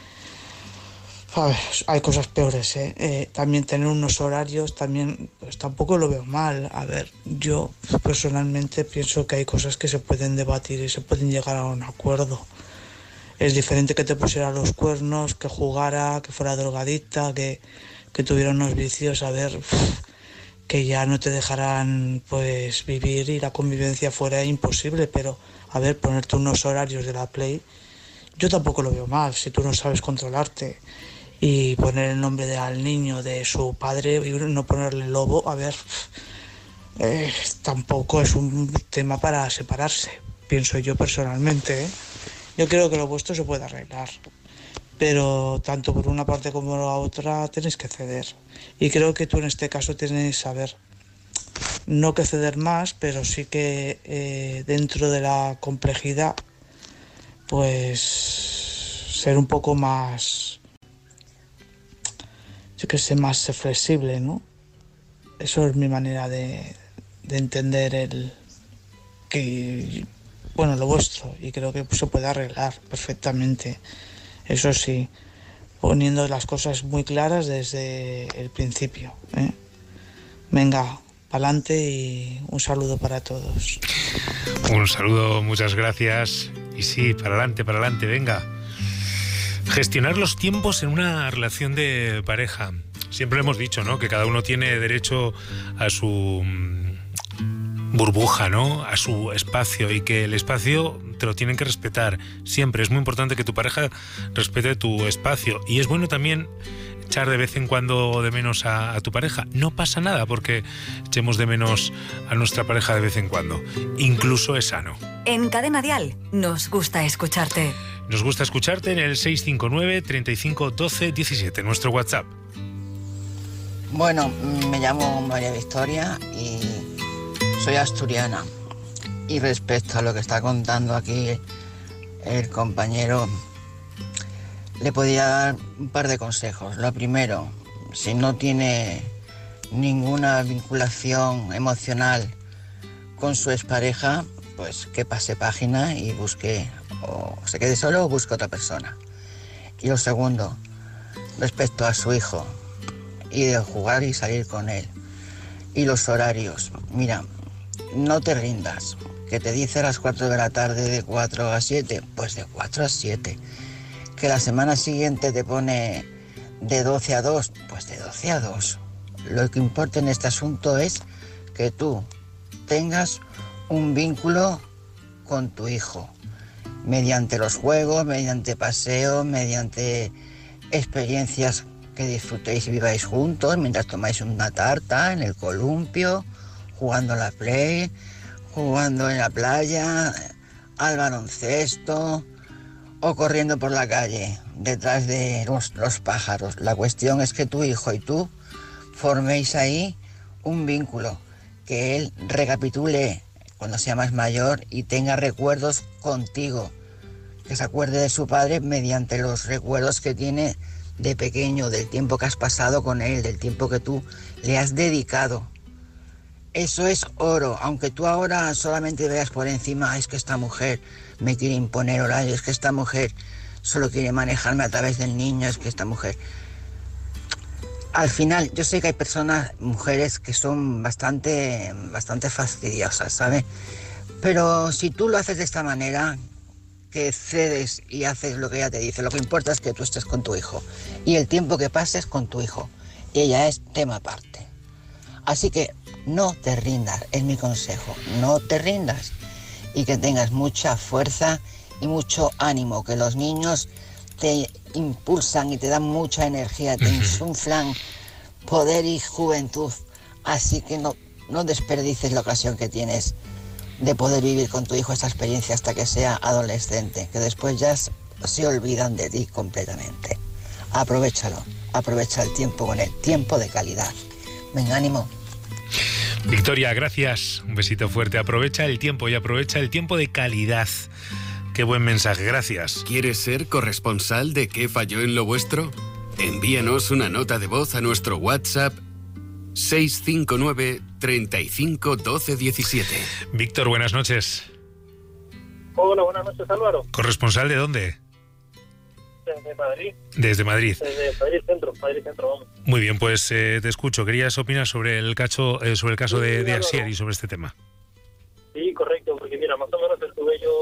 A ver, hay cosas peores, ¿eh? Eh, también tener unos horarios, también, pues tampoco lo veo mal. A ver, yo personalmente pienso que hay cosas que se pueden debatir y se pueden llegar a un acuerdo. Es diferente que te pusiera los cuernos, que jugara, que fuera drogadicta, que, que tuviera unos vicios, a ver, que ya no te dejarán pues vivir y la convivencia fuera imposible, pero a ver, ponerte unos horarios de la Play, yo tampoco lo veo mal, si tú no sabes controlarte y poner el nombre de, al niño de su padre y no ponerle Lobo, a ver, eh, tampoco es un tema para separarse, pienso yo personalmente, ¿eh? Yo creo que lo vuestro se puede arreglar, pero tanto por una parte como por la otra tenéis que ceder. Y creo que tú en este caso tienes, a ver, no que ceder más, pero sí que eh, dentro de la complejidad, pues ser un poco más, yo que sé, más flexible, ¿no? Eso es mi manera de, de entender el que... Bueno, lo vuestro, y creo que se puede arreglar perfectamente. Eso sí, poniendo las cosas muy claras desde el principio, ¿eh? Venga, pa'lante y un saludo para todos. Un saludo, muchas gracias. Y sí, para adelante, para adelante, venga. Gestionar los tiempos en una relación de pareja. Siempre hemos dicho, ¿no?, que cada uno tiene derecho a su burbuja, ¿no?, a su espacio, y que el espacio te lo tienen que respetar siempre. Es muy importante que tu pareja respete tu espacio, y es bueno también echar de vez en cuando de menos a, a tu pareja. No pasa nada porque echemos de menos a nuestra pareja de vez en cuando, incluso es sano. En Cadena Dial nos gusta escucharte. Nos gusta escucharte en el seis cinco nueve, treinta y cinco, doce, diecisiete, nuestro WhatsApp. Bueno, me llamo María Victoria y soy asturiana, y respecto a lo que está contando aquí el compañero, le podía dar un par de consejos. Lo primero, si no tiene ninguna vinculación emocional con su expareja, pues que pase página y busque, o se quede solo o busque otra persona. Y lo segundo, respecto a su hijo y de jugar y salir con él, y los horarios, mira, no te rindas, que te dice a las cuatro de la tarde de cuatro a siete, pues de cuatro a siete, que la semana siguiente te pone de doce a dos, pues de doce a dos. Lo que importa en este asunto es que tú tengas un vínculo con tu hijo, mediante los juegos, mediante paseos, mediante experiencias que disfrutéis y viváis juntos, mientras tomáis una tarta en el columpio, jugando a la Play, jugando en la playa, al baloncesto o corriendo por la calle detrás de los, los pájaros. La cuestión es que tu hijo y tú forméis ahí un vínculo, que él recapitule cuando sea más mayor y tenga recuerdos contigo, que se acuerde de su padre mediante los recuerdos que tiene de pequeño, del tiempo que has pasado con él, del tiempo que tú le has dedicado. Eso es oro, aunque tú ahora solamente veas por encima, es que esta mujer me quiere imponer horarios, es que esta mujer solo quiere manejarme a través del niño, es que esta mujer... Al final, yo sé que hay personas, mujeres, que son bastante, bastante fastidiosas, ¿sabes? Pero si tú lo haces de esta manera, que cedes y haces lo que ella te dice, lo que importa es que tú estés con tu hijo y el tiempo que pases con tu hijo. Y ella es tema aparte. Así que no te rindas, es mi consejo, no te rindas. Y que tengas mucha fuerza y mucho ánimo, que los niños te impulsan y te dan mucha energía, te insuflan poder y juventud. Así que no, no desperdicies la ocasión que tienes de poder vivir con tu hijo esta experiencia hasta que sea adolescente, que después ya se olvidan de ti completamente. Aprovechalo, aprovecha el tiempo con él, tiempo de calidad. Venga, ánimo. Victoria, gracias. Un besito fuerte. Aprovecha el tiempo y aprovecha el tiempo de calidad. Qué buen mensaje, gracias. ¿Quieres ser corresponsal de ¿Qué falló en lo vuestro? Envíanos una nota de voz a nuestro WhatsApp seis cinco nueve, treinta y cinco, doce, diecisiete. Víctor, buenas noches. Hola, buenas noches, Álvaro. ¿Corresponsal de dónde? Desde Madrid. Desde Madrid. Desde Madrid Centro, Madrid Centro, vamos. Muy bien, pues eh, te escucho. Querías opinar sobre el caso, eh, sobre el caso Sí, de, de claro, Asier no. y sobre este tema. Sí, correcto, porque mira, más o menos estuve yo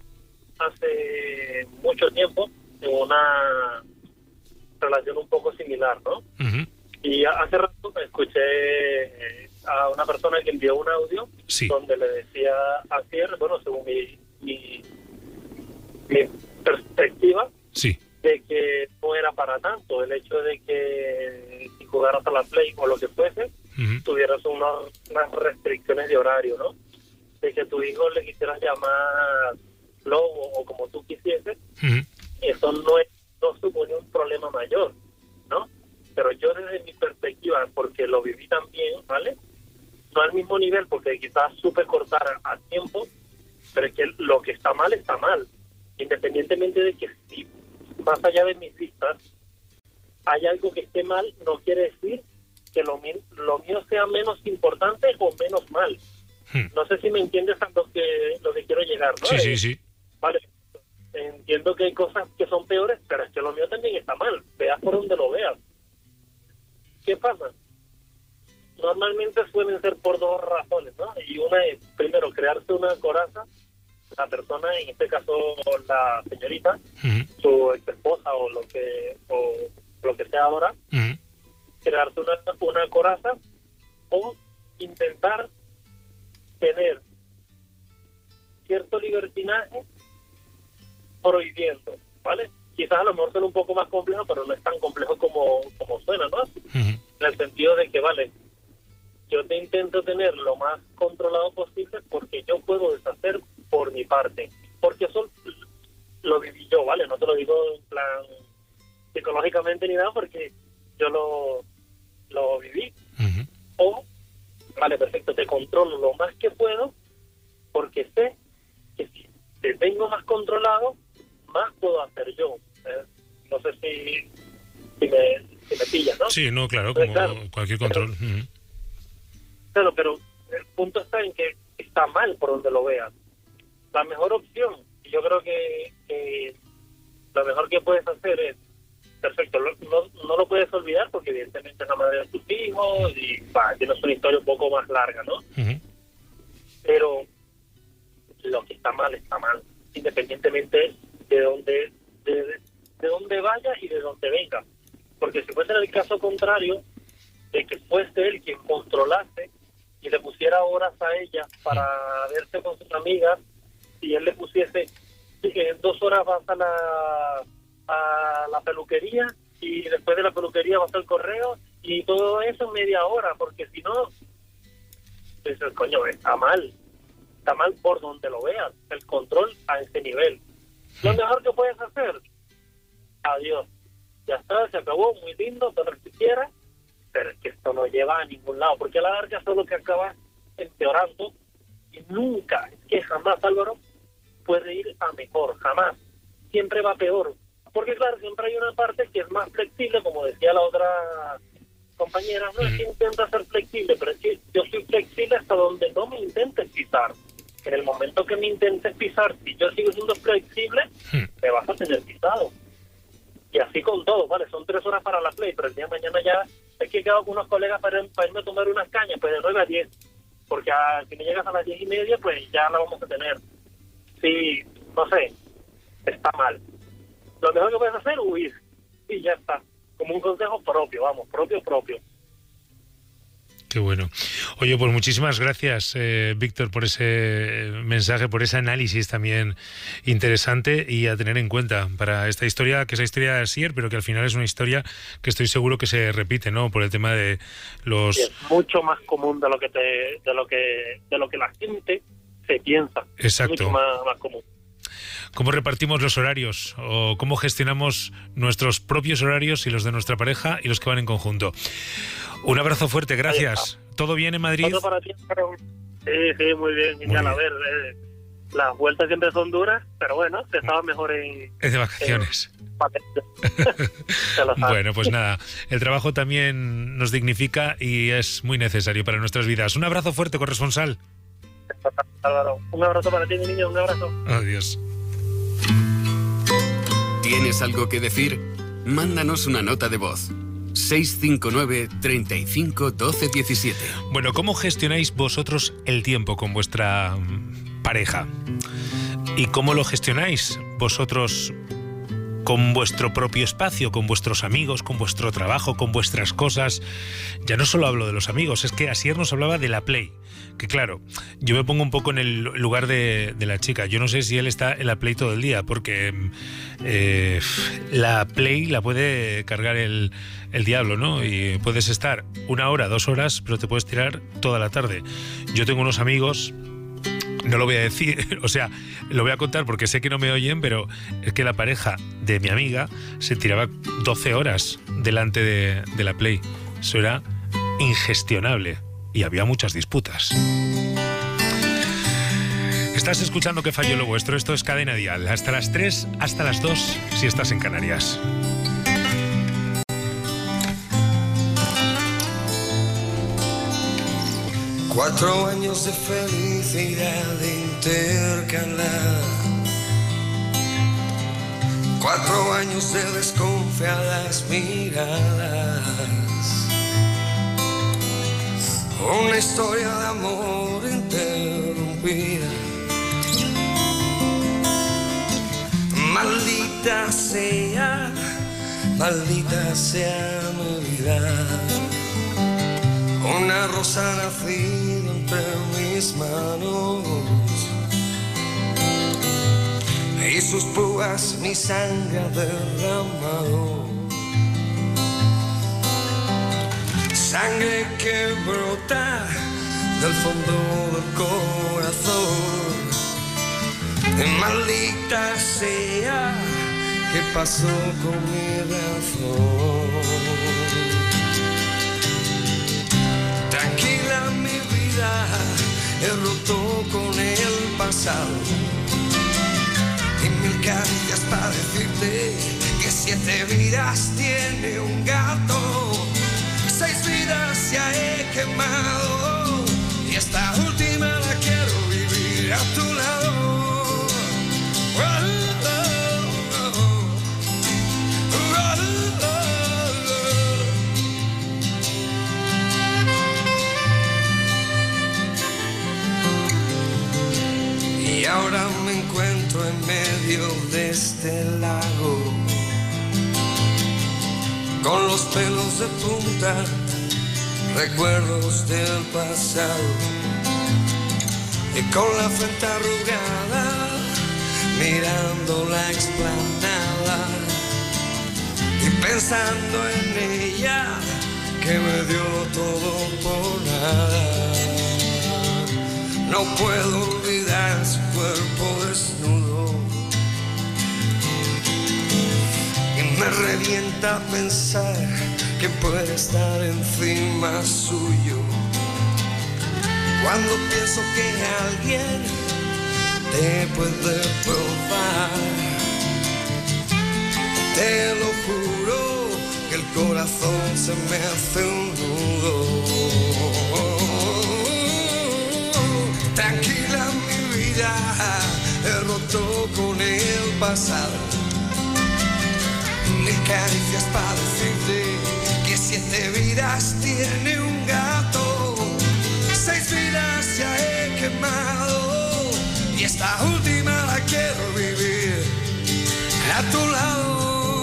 hace mucho tiempo en una relación un poco similar, ¿no? Uh-huh. Y hace rato escuché a una persona que envió un audio sí. donde le decía a Asier, bueno, según mi, mi, mi perspectiva, sí. de que no era para tanto el hecho de que si jugaras a la Play o lo que fuese, uh-huh. tuvieras unos, unas restricciones de horario, ¿no? De que tu hijo le quisieras llamar lobo o como tú quisieses, uh-huh. eso no, es, no supone un problema mayor, ¿no? Pero yo desde mi perspectiva, porque lo viví también, ¿vale? No al mismo nivel, porque quizás supe cortar a tiempo, pero es que lo que está mal, está mal. Independientemente de que si más allá de mis vistas hay algo que esté mal, no quiere decir que lo, mi- lo mío sea menos importante o menos mal. Hmm. No sé si me entiendes a lo que, lo que quiero llegar, ¿no? Sí, sí, Eh, sí. Vale, entiendo que hay cosas que son peores, pero es que lo mío también está mal, veas por donde lo veas. ¿Qué pasa? Normalmente suelen ser por dos razones, ¿no? Y una es, primero, crearse una coraza, la persona, en este caso la señorita, uh-huh. su ex esposa o lo que o lo que sea ahora, uh-huh. crearse una, una coraza o intentar tener cierto libertinaje prohibiendo, ¿vale? Quizás a lo mejor suena un poco más complejo, pero no es tan complejo como, como suena, ¿no? Uh-huh. En el sentido de que, vale, yo te intento tener lo más controlado posible porque yo puedo deshacer por mi parte. Porque eso lo viví yo, ¿vale? No te lo digo en plan psicológicamente ni nada, porque yo lo, lo viví. Uh-huh. O, vale, perfecto, te controlo lo más que puedo porque sé que si te tengo más controlado, más puedo hacer yo. Eh, no sé si, si, me, si me pillas, ¿no? Sí, no, claro, Pues como claro, cualquier control. Pero, uh-huh. claro, pero el punto está en que está mal por donde lo veas. La mejor opción, y yo creo que, que lo mejor que puedes hacer es, perfecto, lo- no, no lo puedes olvidar porque evidentemente es la madre de tus hijos y va, tienes una historia un poco más larga, ¿no? Uh-huh. Pero lo que está mal está mal, independientemente de dónde de, de dónde vaya y de dónde venga. Porque si fuese el caso contrario, de que fuese él quien controlase y le pusiera horas a ella para verse con sus amigas, y él le pusiese que en dos horas vas a la, a la peluquería y después de la peluquería vas al correo y todo eso en media hora, porque si no, dices, coño, está mal. Está mal por donde lo veas, el control a ese nivel. Lo mejor que puedes hacer, adiós. Ya está, se acabó, muy lindo, pero si quieras, pero es que esto no lleva a ningún lado, porque a la larga solo que acaba empeorando y nunca, es que jamás, Álvaro, puede ir a mejor, jamás, siempre va peor, porque claro, siempre hay una parte que es más flexible, como decía la otra compañera, no es que intenta ser flexible, pero es que yo soy flexible hasta donde no me intentes pisar. En el momento que me intentes pisar, si yo sigo siendo flexible, me vas a tener pisado. Y así con todo, ¿vale? Son tres horas para la play, pero el día de mañana ya es que he quedado con unos colegas para, para irme a tomar unas cañas, pues de nueve a diez. Porque a, si me llegas a las diez y media, pues ya la vamos a tener. Sí, no sé, está mal. Lo mejor que puedes hacer es huir. Y ya está. Como un consejo propio, vamos, propio, propio. Qué bueno. Oye, pues muchísimas gracias, eh, Víctor, por ese mensaje, por ese análisis también interesante y a tener en cuenta para esta historia, que es la historia de Asier, pero que al final es una historia que estoy seguro que se repite, ¿no? Por el tema de los... Es mucho más común de lo que te, de lo que, de lo que la gente se piensa. Exacto. Mucho más, más común. ¿Cómo repartimos los horarios o cómo gestionamos nuestros propios horarios y los de nuestra pareja y los que van en conjunto? Un abrazo fuerte, gracias. ¿Todo bien en Madrid? Todo para ti, pero... Sí, sí, muy bien. Muy bien. A ver, eh, las vueltas siempre son duras, pero bueno, se estaba mejor en... Es de vacaciones. En... Bueno, pues nada, el trabajo también nos dignifica y es muy necesario para nuestras vidas. Un abrazo fuerte, corresponsal. Álvaro, un abrazo para ti, mi niño, un abrazo. Adiós. ¿Tienes algo que decir? Mándanos una nota de voz. seis cinco nueve, treinta y cinco, doce diecisiete. Bueno, ¿cómo gestionáis vosotros el tiempo con vuestra pareja? ¿Y cómo lo gestionáis vosotros con vuestro propio espacio, con vuestros amigos, con vuestro trabajo, con vuestras cosas? Ya no solo hablo de los amigos, es que Asier nos hablaba de la Play. Que claro, yo me pongo un poco en el lugar de, de la chica. Yo no sé si él está en la Play todo el día, porque eh, la Play la puede cargar el, el diablo, ¿no? Y puedes estar una hora, dos horas, pero te puedes tirar toda la tarde. Yo tengo unos amigos, no lo voy a decir, o sea, lo voy a contar porque sé que no me oyen, pero es que la pareja de mi amiga se tiraba doce horas delante de, de la Play. Eso era ingestionable. Y había muchas disputas. Estás escuchando Que Falló Lo Vuestro. Esto es Cadena Dial. Hasta las tres, hasta las dos, si estás en Canarias. Cuatro años de felicidad intercalar. Cuatro años de desconfiadas miradas. Una historia de amor interrumpida. Maldita sea, maldita sea mi vida. Una rosa nacida entre mis manos y sus púas mi sangre derramado. Sangre que brota del fondo del corazón. Maldita sea, ¿qué pasó con mi razón? Tranquila mi vida, he roto con el pasado. Y mil caricias para decirte que siete vidas tiene un gato. Seis vidas ya he quemado y esta última la quiero vivir a tu lado. Oh, oh, oh, oh. Y ahora me encuentro en medio de este lago, con los pelos de punta, recuerdos del pasado, y con la frente arrugada, mirando la explanada, y pensando en ella, que me dio todo por nada. No puedo olvidar su cuerpo desnudo, y Me revienta pensar que puede estar encima suyo. Cuando pienso que alguien te puede probar, te lo juro que el corazón se me hace un nudo. Tranquila mi vida, he roto con el pasado. Mil caricias para decirte que siete vidas tiene un gato. Seis vidas ya he quemado y esta última la quiero vivir a tu lado.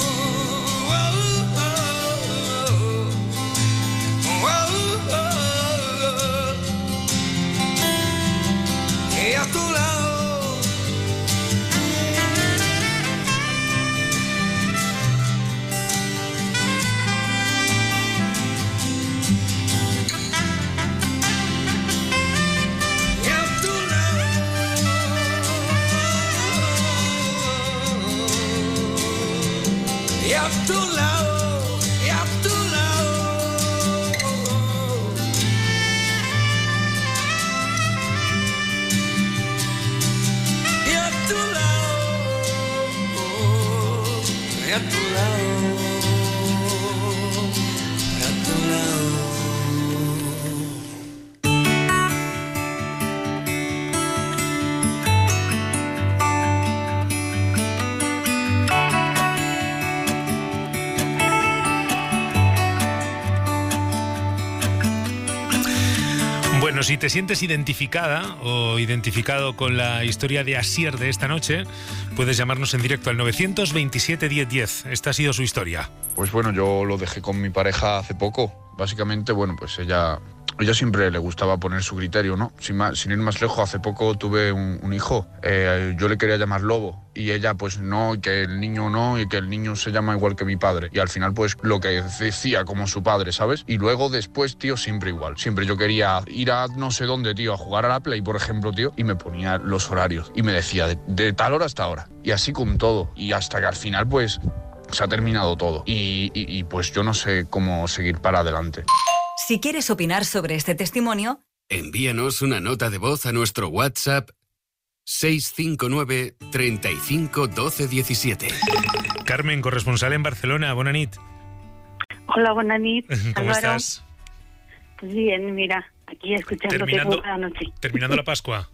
Y a tu lado. Y a tu lado, y a tu lado. Y a tu lado, y a tu lado, y a tu lado. Bueno, si te sientes identificada o identificado con la historia de Asier de esta noche, puedes llamarnos en directo al nueve veintisiete diez diez. Esta ha sido su historia. Pues bueno, yo lo dejé con mi pareja hace poco. Básicamente, bueno, pues ella... Ella siempre le gustaba poner su criterio, ¿no? Sin, más, sin ir más lejos, hace poco tuve un, un hijo. Eh, yo le quería llamar Lobo y ella pues no, y que el niño no, y que el niño se llama igual que mi padre. Y al final pues lo que decía como su padre, ¿sabes? Y luego después, tío, siempre igual. Siempre yo quería ir a no sé dónde, tío, a jugar a la Play, por ejemplo, tío, y me ponía los horarios. Y me decía de, de tal hora hasta ahora. Y así con todo. Y hasta que al final pues se ha terminado todo. Y, y, y pues yo no sé cómo seguir para adelante. Si quieres opinar sobre este testimonio, envíanos una nota de voz a nuestro WhatsApp seis cinco nueve, treinta y cinco, doce diecisiete. Carmen, corresponsal en Barcelona, bona nit. Hola, buena nit. ¿Cómo Álvaro. estás? Pues bien, mira, aquí escuchándote Terminando, toda la noche. terminando la Pascua.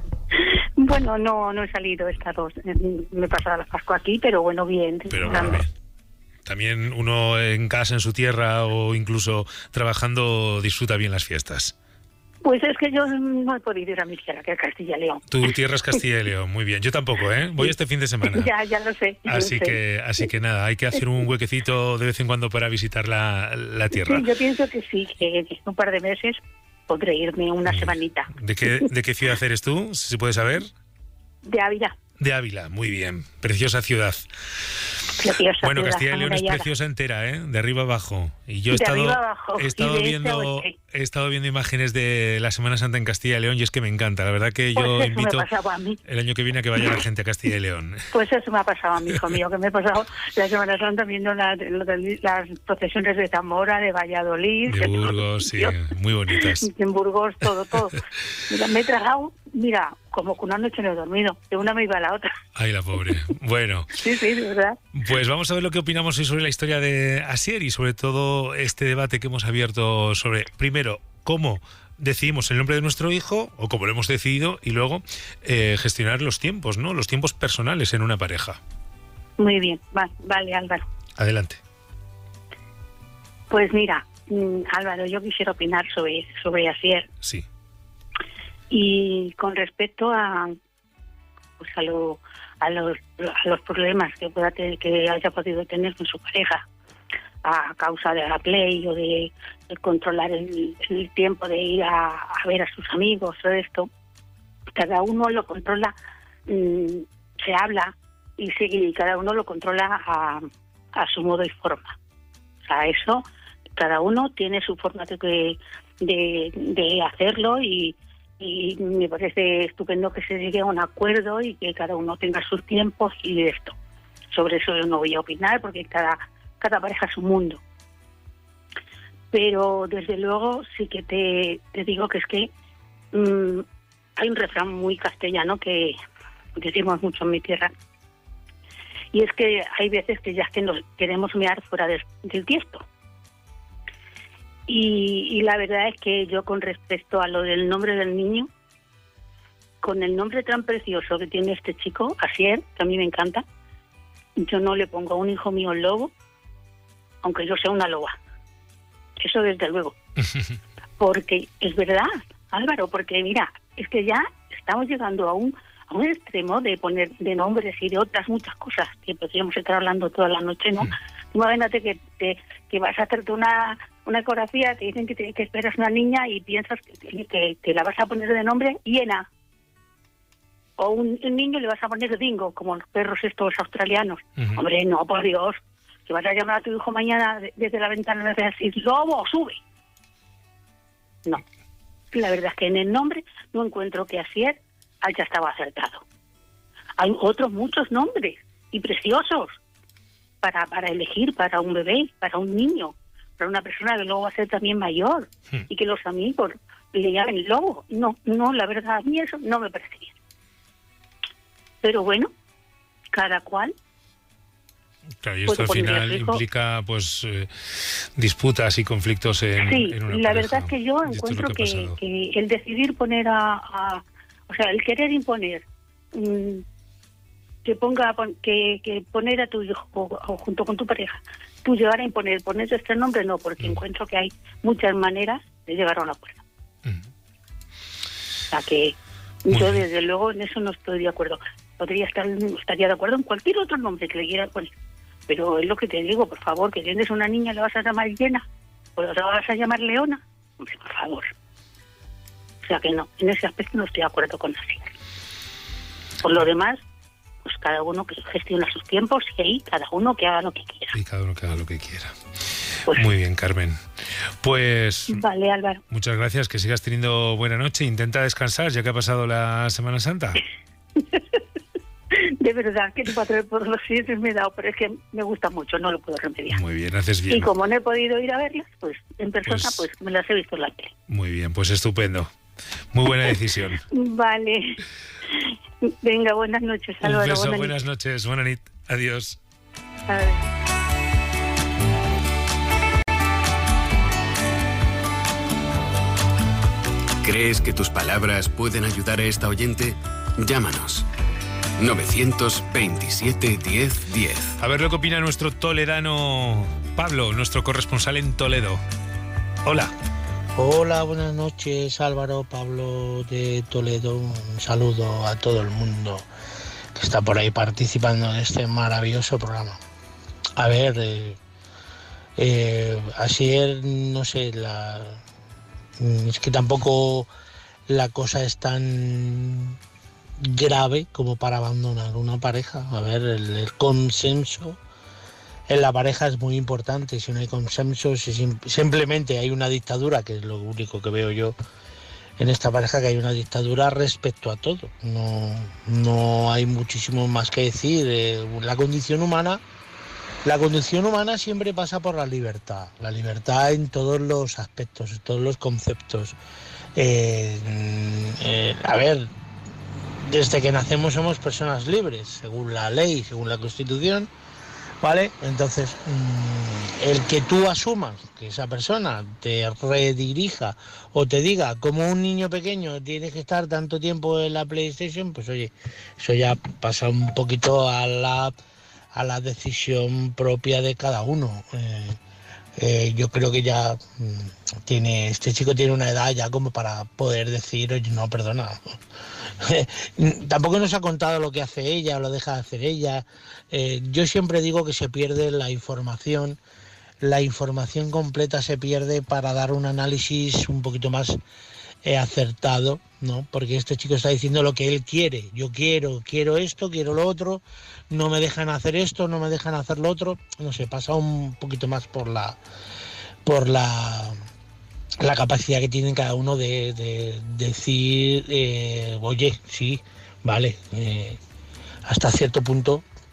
Bueno, no, no he salido estas dos. Me he pasado la Pascua aquí, pero bueno, bien. Pero bueno, bien. También uno en casa, en su tierra o incluso trabajando disfruta bien las fiestas. Pues es que yo no he podido ir a mi tierra, que es Castilla y León. Tu tierra es Castilla y León, muy bien. Yo tampoco, ¿eh? Voy este fin de semana. ya, ya lo sé. Ya así lo sé. que, así que nada, hay que hacer un huequecito de vez en cuando para visitar la, la tierra. Sí, yo pienso que sí, que en un par de meses podré irme una semanita. ¿De qué, de qué ciudad eres tú, si se puede saber? De Ávila. De Ávila, muy bien. Preciosa ciudad. Preciosa Bueno, ciudad, Castilla y León es amurallada. preciosa entera, ¿eh? De arriba abajo. Y yo he De estado, arriba abajo, he y estado de este a viendo, oeste. he estado viendo imágenes de la Semana Santa en Castilla y León y es que me encanta. La verdad que Pues yo eso invito me pasaba a mí. el año que viene a que vaya la gente a Castilla y León. Pues eso me ha pasado a mí, hijo mío, que me he pasado la Semana Santa viendo la- lo de- las procesiones de Zamora, de Valladolid, De que- Burgos, sí, muy bonitas. en Burgos, todo, todo. Mira, me he tragado, mira, como que una noche no he dormido, de una me iba a la otra. Ay, la pobre. Bueno, Sí, sí, de verdad. pues vamos a ver lo que opinamos hoy sobre la historia de Asier y sobre todo este debate que hemos abierto sobre, primero, cómo decidimos el nombre de nuestro hijo o cómo lo hemos decidido y luego eh, gestionar los tiempos, ¿no? Los tiempos personales en una pareja. Muy bien, va- vale, Álvaro. Adelante. Pues mira, mm, Álvaro, yo quisiera opinar sobre, sobre Asier. Sí. Y con respecto a pues a, lo, a, los, a los problemas que pueda tener, que haya podido tener con su pareja a causa de la play o de, de controlar el, el tiempo de ir a, a ver a sus amigos o esto, cada uno lo controla, mmm, se habla y, se, y cada uno lo controla a, a su modo y forma. O sea, eso, cada uno tiene su forma de, de, de hacerlo y y me parece estupendo que se llegue a un acuerdo y que cada uno tenga sus tiempos y esto. sobre eso no voy a opinar porque cada, cada pareja es un mundo. Pero desde luego sí que te, te digo que es que mmm, hay un refrán muy castellano que decimos mucho en mi tierra, y es que hay veces que ya es que nos queremos mear fuera de, del tiesto. Y, y la verdad es que yo, con respecto a lo del nombre del niño, con el nombre tan precioso que tiene este chico, Asier, que a mí me encanta, yo no le pongo a un hijo mío lobo, aunque yo sea una loba. Eso desde luego. Porque es verdad, Álvaro, porque mira, es que ya estamos llegando a un a un extremo de poner de nombres y de otras muchas cosas que podríamos estar hablando toda la noche, ¿no? Mm. Imagínate que te, que vas a hacerte una una ecografía, te dicen que, te, que esperas una niña y piensas que, que, que la vas a poner de nombre Hiena. O un, un niño le vas a poner Dingo, como los perros estos australianos. Uh-huh. Hombre, no, por Dios, que vas a llamar a tu hijo mañana desde la ventana y le vas a decir, lobo, sube. No. La verdad es que en el nombre no encuentro que Asier haya estado acertado. Hay otros muchos nombres y preciosos para, para elegir para un bebé, para un niño, para una persona que luego va a ser también mayor, hmm. y que los amigos le llamen lobo. No, no, la verdad, a mí eso no me parece bien. Pero bueno, cada cual. Claro, y esto al final implica pues eh, disputas y conflictos en, sí, en una la pareja. verdad es que yo encuentro que, que, que el decidir poner a, a o sea, el querer imponer mmm, que ponga que, que poner a tu hijo o, o junto con tu pareja, tú llegar a imponer, poner este nombre, no, porque mm. encuentro que hay muchas maneras de llegar a un acuerdo. Mm. O sea que Muy yo bien. Desde luego en eso no estoy de acuerdo. Podría estar, estaría de acuerdo en cualquier otro nombre que le quiera poner. Pero es lo que te digo, por favor, que tienes una niña, ¿le vas a llamar Llena? ¿O la vas a llamar Leona? Hombre, por favor. O sea que no, en ese aspecto no estoy de acuerdo con Asier. Por lo demás, pues cada uno que gestiona sus tiempos y ahí cada uno que haga lo que quiera. Y cada uno que haga lo que quiera. Pues, muy bien, Carmen. Pues... Vale, Álvaro. Muchas gracias, que sigas teniendo buena noche. Intenta descansar, ya que ha pasado la Semana Santa. De verdad, que por los siete me he dado, pero es que me gusta mucho, no lo puedo remediar. Muy bien, haces bien. Y como no he podido ir a verlas, pues en persona, pues, pues me las he visto en la tele. Muy bien, pues estupendo. Muy buena decisión. Vale. Venga, buenas noches. Un Álvaro, beso, buenas, buenas noches. Buena nit. Adiós. Adiós. ¿Crees que tus palabras pueden ayudar a esta oyente? Llámanos. novecientos veintisiete diez diez. A ver lo que opina nuestro toledano Pablo, nuestro corresponsal en Toledo. Hola. Hola, buenas noches, Álvaro, Pablo de Toledo. Un saludo a todo el mundo que está por ahí participando en este maravilloso programa. A ver, eh, eh, Asier, no sé, la, es que tampoco la cosa es tan grave como para abandonar una pareja. A ver, el, el consenso en la pareja es muy importante. Si no hay consenso, si sim- simplemente hay una dictadura, que es lo único que veo yo en esta pareja, que hay una dictadura respecto a todo. No, no hay muchísimo más que decir. Eh, la condición humana, la condición humana siempre pasa por la libertad. La libertad en todos los aspectos, en todos los conceptos. Eh, eh, a ver, desde que nacemos somos personas libres, según la ley, según la Constitución, ¿vale? Entonces, mmm, el que tú asumas que esa persona te redirija o te diga como un niño pequeño tienes que estar tanto tiempo en la PlayStation, pues oye, eso ya pasa un poquito a la, a la decisión propia de cada uno. Eh, eh, yo creo que ya mmm, tiene este chico tiene una edad ya como para poder decir, oye, no, perdona. Tampoco nos ha contado lo que hace ella o lo deja de hacer ella. Eh, yo siempre digo que se pierde la información, la información completa se pierde para dar un análisis un poquito más eh, acertado, ¿no? Porque este chico está diciendo lo que él quiere. Yo quiero, quiero esto, quiero lo otro, no me dejan hacer esto, no me dejan hacer lo otro. No sé, pasa un poquito más por la, por la, la capacidad que tiene cada uno de, de, de decir, eh, oye, sí, vale, eh, hasta cierto punto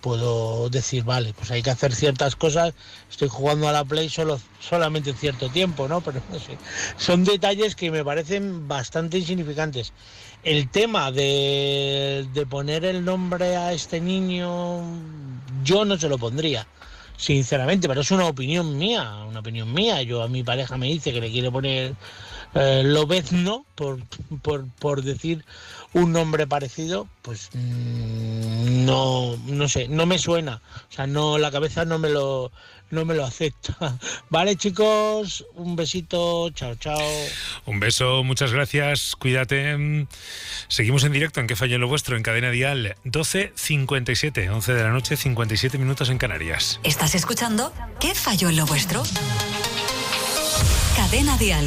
puedo decir, vale, pues hay que hacer ciertas cosas, estoy jugando a la Play solo, solamente en cierto tiempo, ¿no? Pero no sé, son detalles que me parecen bastante insignificantes. El tema de, de poner el nombre a este niño, yo no se lo pondría, sinceramente, pero es una opinión mía, una opinión mía. Yo a mi pareja me dice que le quiere poner eh, Lobezno, por, por, por decir un nombre parecido, pues mmm, no, no sé, no me suena, o sea, no, la cabeza no me lo, no me lo acepta. Vale, chicos, un besito, chao, chao. Un beso, muchas gracias, cuídate. Seguimos en directo en ¿Qué falló en lo vuestro? En Cadena Dial, doce cincuenta y siete, once de la noche, cincuenta y siete minutos en Canarias. ¿Estás escuchando ¿Qué falló en lo vuestro? Cadena Dial.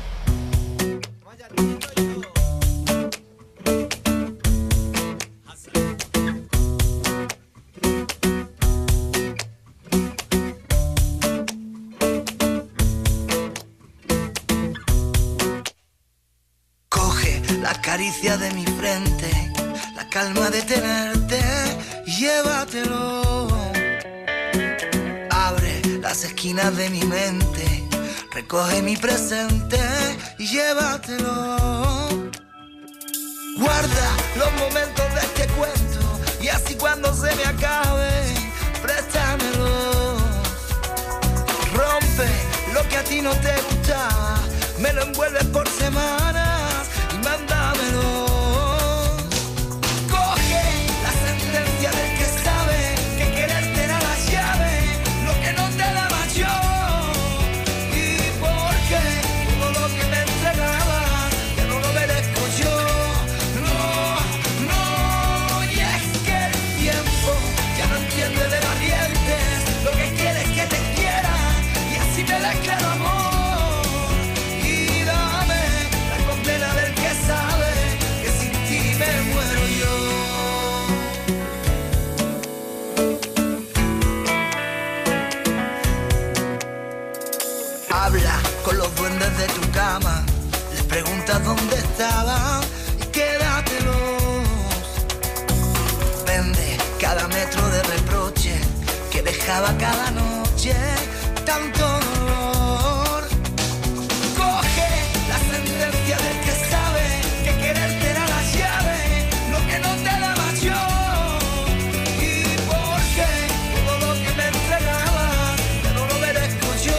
La caricia de mi frente, la calma de tenerte, llévatelo. Abre las esquinas de mi mente, recoge mi presente y llévatelo. Guarda los momentos de este cuento y así cuando se me acabe, préstamelo. Rompe lo que a ti no te gustaba, me lo envuelves por semanas y mándamelo. Coge la sentencia del que sabe que quererte era la llave, lo que no te daba yo. Y porque todo lo que me entregabas ya no lo merezco yo. No, no, y es que el tiempo ya no entiende de valientes, lo que quiere es que te quiera y así me declaro amor. Habla con los duendes de tu cama, les preguntas dónde estaban y quédatelos. Vende cada metro de reproche que dejaba cada noche tanto